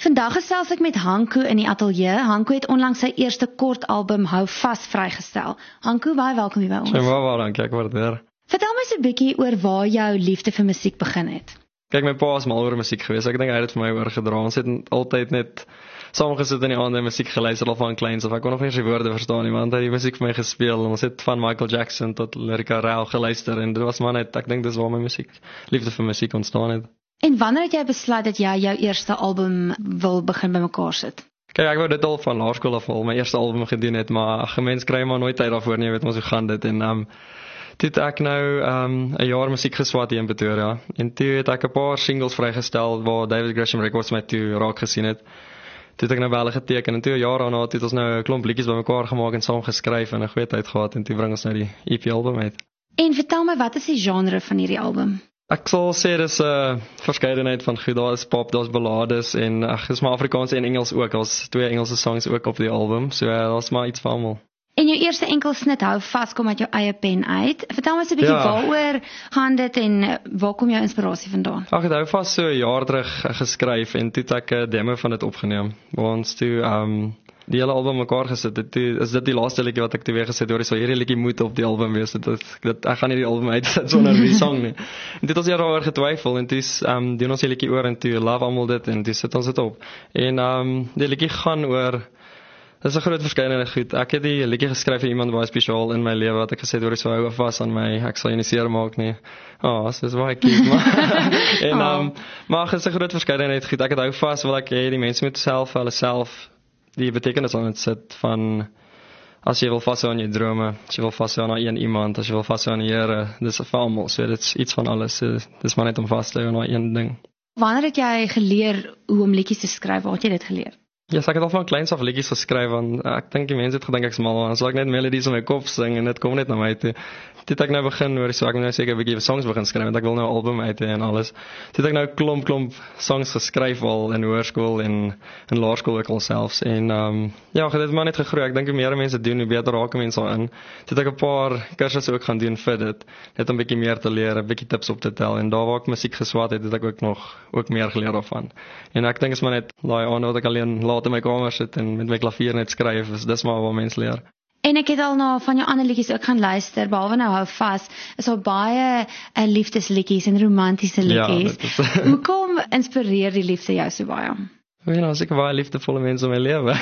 Vandag gesels ek met Hanko in die ateljee. Hanko het onlangs sy eerste kort album Hou Vas vrygestel. Hanko, baie welkom hier by ons. Baie dankie, ek waardeer. Vertel my so 'n bietjie oor waar jou liefde vir musiek begin het. Kyk, my pa is mal oor musiek geweest. Ek dink hy het dit vir my oorgedra. Ons het altyd net saamgesit in die aande en musiek geluister al van kleins af. Ek kon nog nie eens die woorde verstaan nie, want hy het die musiek vir my gespeel. Ons het van Michael Jackson tot Lyrica Rel geluister en dit was maar net, ek dink dis waar my liefde vir musiek ontstaan het. En wanneer het jy besluit dat jy jou eerste album wil begin bymekaar sit? Kyk, ek wou dit al van laerskool af al my eerste album gedoen het, maar mens kry maar nooit tyd daarvoor nie, jy weet mos hoe gaan dit. En toe het ek nou 'n jaar musiek geswat hier in Pretoria. En toe het ek 'n paar singles vrygestel waar David Gresham Records my toe raak gesien het. Toe het ek nou by hulle geteken en toe 'n jaar daarna het ons nou 'n klomp liedjies bymekaar gemaak en saam geskryf en 'n goeie tyd gehad en toe bring ons nou die EP album uit. En vertel my, wat is die genre van hierdie album? Ek sal sê dis 'n verskeidenheid van goed. Daar is pop, daar's ballades en dis maar Afrikaans en Engels ook. Daar's 2 Engelse songs ook op die album. So daar's maar iets vir almal. En jou eerste enkelsnit Hou Vas kom uit jou eie pen uit. Vertel my so 'n bietjie waaroor gaan dit en waar kom jou inspirasie vandaan? Ag, dit Hou Vas so 'n jaar terug geskryf en toe het ek 'n demo van dit opgeneem. Waar ons toe die hele album mekaar gesit het. Is dit die laaste liedjie wat ek toe weer gesit het, so hierdie liedjie moet op die album wees. Ek gaan nie die album uitsit sonder die song nie. En dit ons hier daaroor getwyfel en toe doen ons die liedjie oor en toe love almal dit en toe sit ons dit op. En die liedjie gaan oor, dis 'n groot verskeidenheid goed. Ek het die liedjie geskryf vir iemand baie spesiaal in my lewe wat ek gesê het, hoor, so hou vas aan my, ek sal jou nie seer maak nie. Dis baie cute, maar maar dit is 'n groot verskeidenheid goed. Ek het hou vas, wil ek hê die mense moet self hulle self die betekenis aan dit sit van as jy wil vashou aan jou drome, as jy wil vashou aan een iemand, as jy wil vashou aan die Here, dis vir almal, so dit is iets van alles, dis maar net om vas te hou aan een ding. Wanneer het jy geleer hoe om liedjies te skryf? Waar het jy dit geleer? Ja, ek het al van kleins af liedjies geskryf, want ek dink die mense het gedink ek is mal, en so ek net melodies in my kop sing, en dit kom net na my toe. Toe het ek nou begin, so ek nou seker 'n bietjie songs begin skryf, want ek wil nou 'n album uit en alles. Toe het ek nou klomp songs geskryf al in hoërskool en in laerskool ook al selfs, en dit het maar net gegroei. Ek dink hoe meer mense doen, hoe beter raak mense daarin. Toe het ek 'n paar kursusse ook gaan doen vir dit, net om 'n bietjie meer te leer, 'n bietjie tips op te tel, en daar waar ek musiek geswat het ek ook meer geleer daarvan. En ek dink is maar net daai aande wat ek alleen laat in my kamer sit en met my klavier net skryf, dis maar waar mense leer. En ek het al na van jou ander liedjies ook gaan luister, behalwe nou Hou Vas, is al baie liefdesliedjies en romantiese liedjies. Ja, Hoekom inspireer die liefde jou so baie? As ek baie liefdevolle mense in my lewe.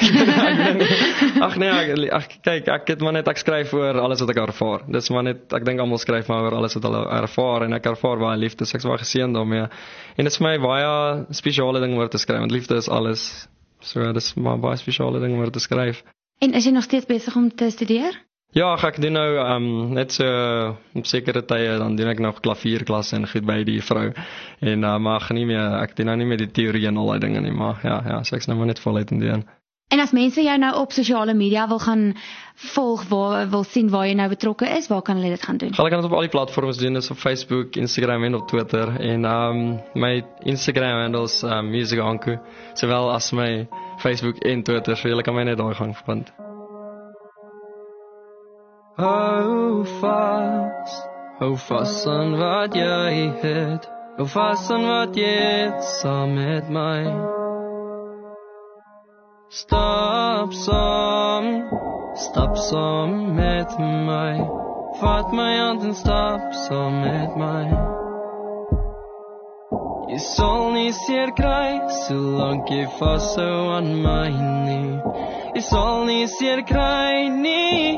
Kyk, ek skryf oor alles wat ek ervaar. Dis maar net, ek dink almal skryf maar oor alles wat hulle ervaar, en ek ervaar baie liefde, so ek is baie geseënd daarmee. En dit is vir my baie spesiale ding om oor te skryf, want liefde is alles. So dis maar baie spesiale ding om oor te skryf. En is jy nog steeds besig om te studeer? Ja, ek doen nou net so op sekere tye, dan doen ek nog klavierklasse en goed by die vrou. En maar ek doen nou nie meer die teorie en al die dinge nie, maar ja, so ek is nou maar net voluit in doen. En as mense jou nou op sosiale media wil gaan volg, wil sien waar jy nou betrokke is, waar kan hulle dit gaan doen? Hulle kan dit op al die platforms doen, dis op Facebook, Instagram en op Twitter. En my Instagram handle is Music Hanko, sowel as my Facebook en Twitter, so julle kan my net daar gaan vind. Hou vas aan wat jy het, hou vas aan wat jy het, saam met my. Stap saam met my, vat my hand en stap saam met my. Jy sal nie seer kry, solank jy vashou aan my nie. Jy sal nie seer kry nie.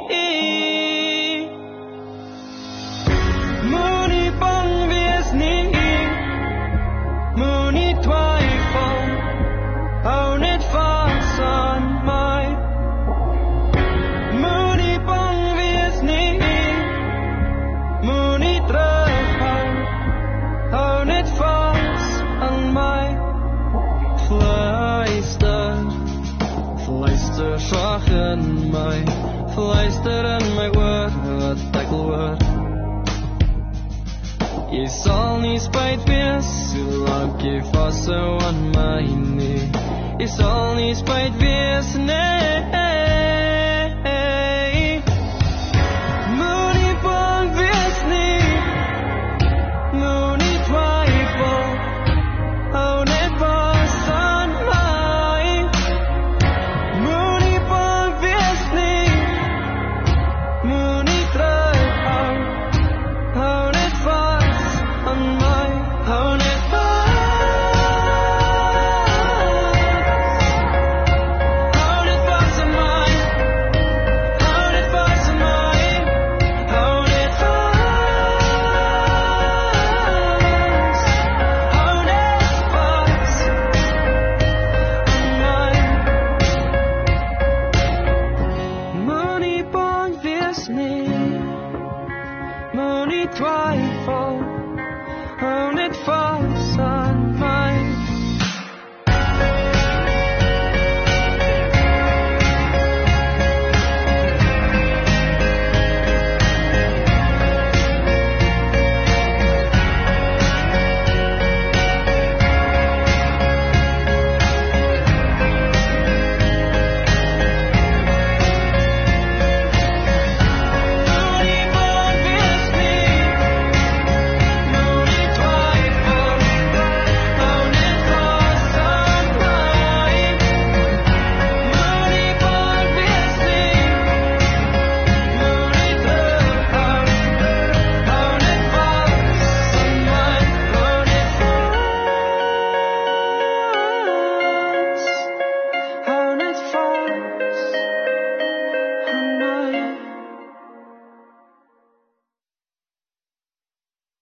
Moenie bang wees nie, moenie twyfel, hou net vas aan my. Moenie bang wees nie, moenie terughou, hou net vas aan my. Fluister swag in my, fluister in my oor wat ek wil hoor. Jy sal nie spyt wees, solank jy vashou aan my nie. Jy sal nie spyt wees, nee.